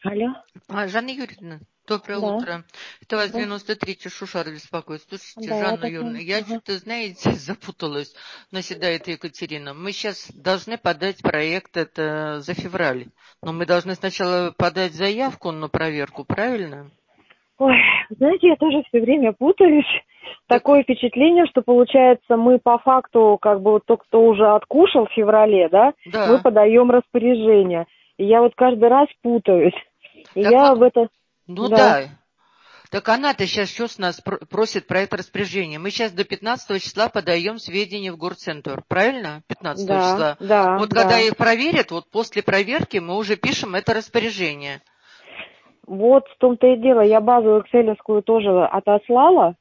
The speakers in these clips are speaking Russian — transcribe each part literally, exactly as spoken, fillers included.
Алло, А, Жанна Юрьевна, доброе да, утро. Это вас да, девяносто третий Шушар беспокоит. Слушайте, да, Жанна это Юрьевна, сам. я Ага. что-то, знаете, запуталась. Наседает Екатерина. Мы сейчас должны подать проект это за февраль. Но мы должны сначала подать заявку на проверку, правильно? Ой, знаете, я тоже все время путаюсь. Так, Такое впечатление, что получается мы по факту, как бы вот тот, кто уже откушал в феврале, да, мы да. подаем распоряжение. И я вот каждый раз путаюсь. И Так я вот, в это, ну да, да. Так она-то сейчас что с нас пр- просит проект распоряжения? Мы сейчас до пятнадцатого числа подаем сведения в горцентр, правильно? пятнадцатого да, числа. да, Вот когда да. их проверят, вот после проверки мы уже пишем это распоряжение. Вот в том-то и дело. Я базу экселевскую тоже отослала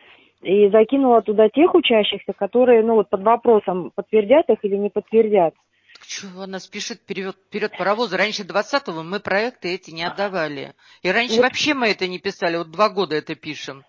и закинула туда тех учащихся, которые, ну вот под вопросом, подтвердят их или не подтвердят. Так что она спешит вперед, вперед паровоза? Раньше двадцатого мы проекты эти не отдавали. И раньше Вот, вообще мы это не писали, вот два года это пишем.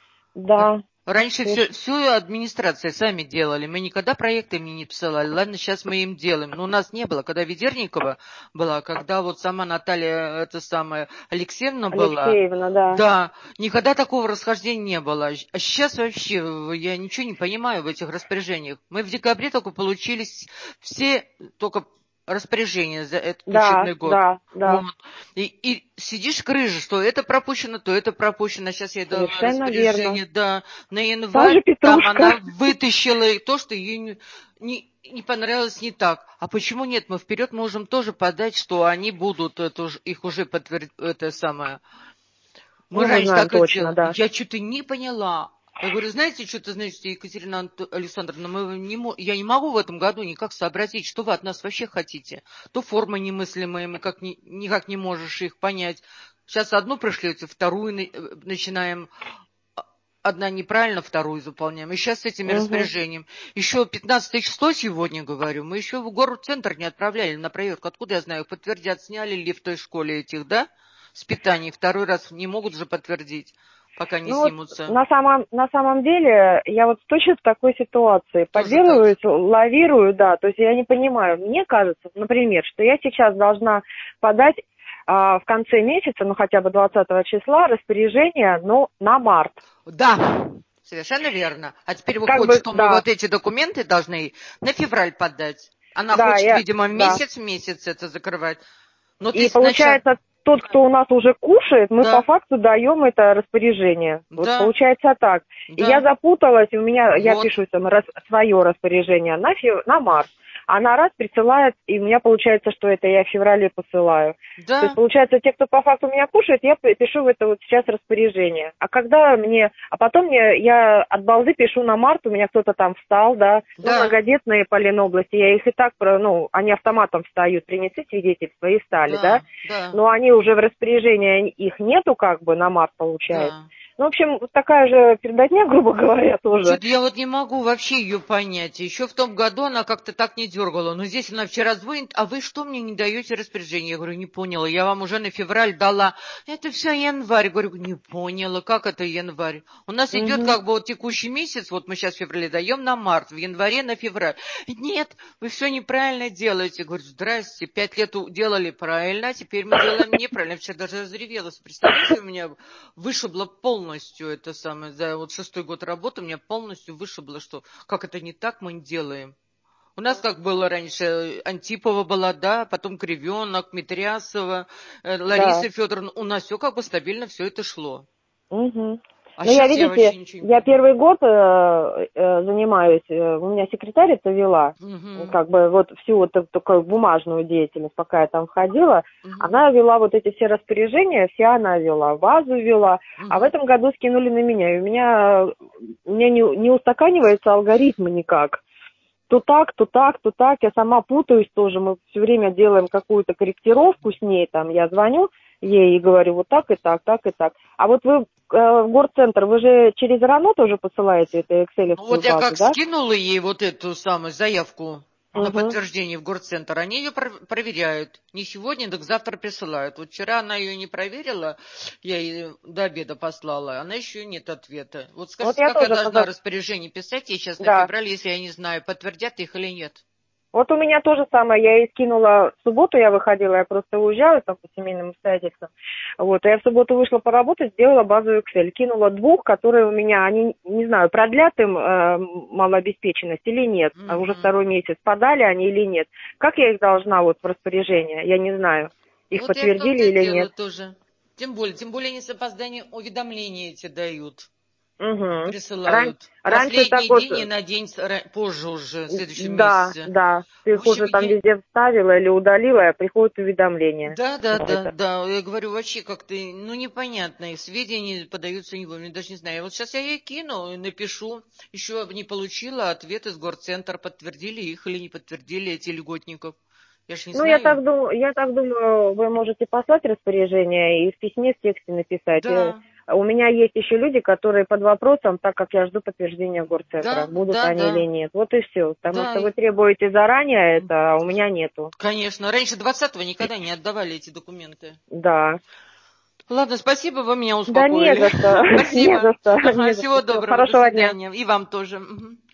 Р- да, Раньше все, соверш- всю администрация сами делали. Мы никогда проекты им не посылали. Ладно, сейчас мы им делаем. Но у нас не было. Когда Ведерникова была, когда вот сама Наталья, это самая, Алексеевна была, Алексеевна, да. да, никогда такого расхождения не было. А сейчас вообще э, я ничего не понимаю в этих распоряжениях. Мы в декабре только получили с- все только распоряжения за этот Да, учебный год. да, да, Вот. И, и сидишь крыжа, что это пропущено, то это пропущено. Сейчас я дала совершенно верно. распоряжение, да, на Та же январь. Там Петрушка. она вытащила и то, что ей не, не, не понравилось не так. А почему нет? Мы вперед можем тоже подать, что они будут, это, ж- их уже подтвердить, это самое. Мы Ну, мы раньше знаем так и точно, делали. да. Я что-то не поняла. Я говорю, знаете, что-то, значит, Екатерина Анто- Александровна, мы не, мо- я не могу в этом году никак сообразить, что вы от нас вообще хотите. То формы немыслимые, мы как ни- никак не можешь их понять. Сейчас одну пришлете, вторую на- э, начинаем. а- Одна неправильно, вторую заполняем. И сейчас с этими Угу. распоряжениями. Еще пятнадцатое число сегодня, говорю, мы еще в город-центр не отправляли на проверку. Откуда я знаю, подтвердят, сняли ли в той школе этих, да? С питанием. Второй раз не могут же подтвердить, пока не Ну вот снимутся. на самом, на самом деле я вот точно в такой ситуации Тоже так. поддерживаюсь, лавирую, да, то есть я не понимаю, мне кажется, например, что я сейчас должна подать а, в конце месяца, ну хотя бы двадцатого числа, распоряжение, ну, на март. Да, совершенно верно. А теперь Как выходит, бы, что мы да, вот эти документы должны на февраль подать. Она да, хочет, я, видимо, да. месяц в месяц это закрывать. Но ты И сначала... получается, тот, кто у нас уже кушает, мы по Да, факту даем это распоряжение. Вот да, получается так. И я да. запуталась, у меня, я Вот, пишу там рас, свое распоряжение на, фев, на март. Она раз присылает, и у меня получается, что это я в феврале посылаю. То есть, да. получается, те, кто по факту у меня кушает, я п- пишу в это вот сейчас распоряжение. А когда мне... А потом мне, я от балды пишу на март, у меня кто-то там встал, да. Ну, Да, многодетные по Ленобласти, я их и так, про- ну, они автоматом встают, принесли свидетельство и встали, да. да, да, Но они уже в распоряжении, их нету как бы на март получается. да. Ну, в общем, вот такая же пердотня, грубо говоря, тоже. Что-то я вот не могу вообще ее понять. Еще в том году она как-то так не дергала. Но здесь она вчера звонит, а вы что мне не даете распоряжение? Я говорю, не поняла. Я вам уже на февраль дала. Это все январь. Говорю, не поняла, как это январь? У нас идет Угу. как бы вот текущий месяц, вот мы сейчас в феврале даем на март, в январе на февраль. Нет, вы все неправильно делаете. Говорю, здрасте, пять лет у- делали правильно, а теперь мы делаем неправильно. Я вчера даже разревелась. Представляете, у меня вышибло полностью это самое, за вот шестой год работы меня полностью вышибло, что как это не так мы делаем. У нас как было раньше, Антипова была, да, потом Кривенок, Митрясова, э, Да. Лариса Федоровна, у нас все как бы стабильно все это шло. Угу. А Ну, я, сейчас я видите, вообще ничего не я понимаю. первый год э, э, занимаюсь, э, у меня секретарь это вела, Угу, как бы вот всю вот так- такую бумажную деятельность, пока я там входила, угу, она вела вот эти все распоряжения, все она вела, базу вела, а в угу. этом году скинули на меня, и у меня, у меня не, не устаканивается алгоритмы никак. То так, то так, то так. Я сама путаюсь тоже. Мы все время делаем какую-то корректировку с ней. Там я звоню ей и говорю вот так и так, так и так. А вот вы э, в горцентр, вы же через РАНО тоже посылаете эту Ну экселевскую вот я базу, как да? скинула ей вот эту самую заявку на Угу. подтверждение в горцентр, они ее про- проверяют. Не сегодня, так завтра присылают. Вот вчера она ее не проверила, я ей до обеда послала, она еще нет ответа. Вот Вот скажите, я как я тоже должна поза... распоряжение писать ей сейчас на Да. февраль, если я не знаю, подтвердят их или нет? Вот у меня то же самое, я ей скинула, в субботу я выходила, я просто уезжала там по семейным обстоятельствам, вот, а я в субботу вышла поработать, сделала базовый Excel, кинула двух, которые у меня, они, не знаю, продлят им э, малообеспеченность или нет, а уже Мгм. второй месяц, подали они или нет, как я их должна вот в распоряжение, я не знаю, их Вот я в подтвердили том-то и или нет. дело тоже. Тем более, тем более они с опозданием уведомления эти дают, Угу. Ран... присылают. Раньше так Последний вот, день и на день с- ра- позже уже, в следующем да, месяце. да, ты В их общем, уже там я... везде вставила или удалила, и приходит уведомление. Да, да, Ну, да, это. да. Я говорю, вообще как-то, ну, непонятно. И сведения подаются не вовремя, даже не знаю. Вот сейчас я ей кину и напишу. Еще не получила ответ из горцентра, подтвердили их или не подтвердили эти льготников. Я ж не Ну, я знаю. так думаю, я так думаю, вы можете послать распоряжение и в письме, в тексте написать. Э, Да, У меня есть еще люди, которые под вопросом, так как я жду подтверждения горцентра, да, будут да, они или да. нет. Вот и все. Потому Да, что вы требуете заранее это, а у меня нету. конечно. Раньше двадцатого никогда не отдавали эти документы. Да. Ладно, спасибо, вы меня Да не успокоили. за что, не Спасибо. за что, Ага, не за что. всего Всё, доброго, до хорошего дня. свидания. И вам тоже. Мгм.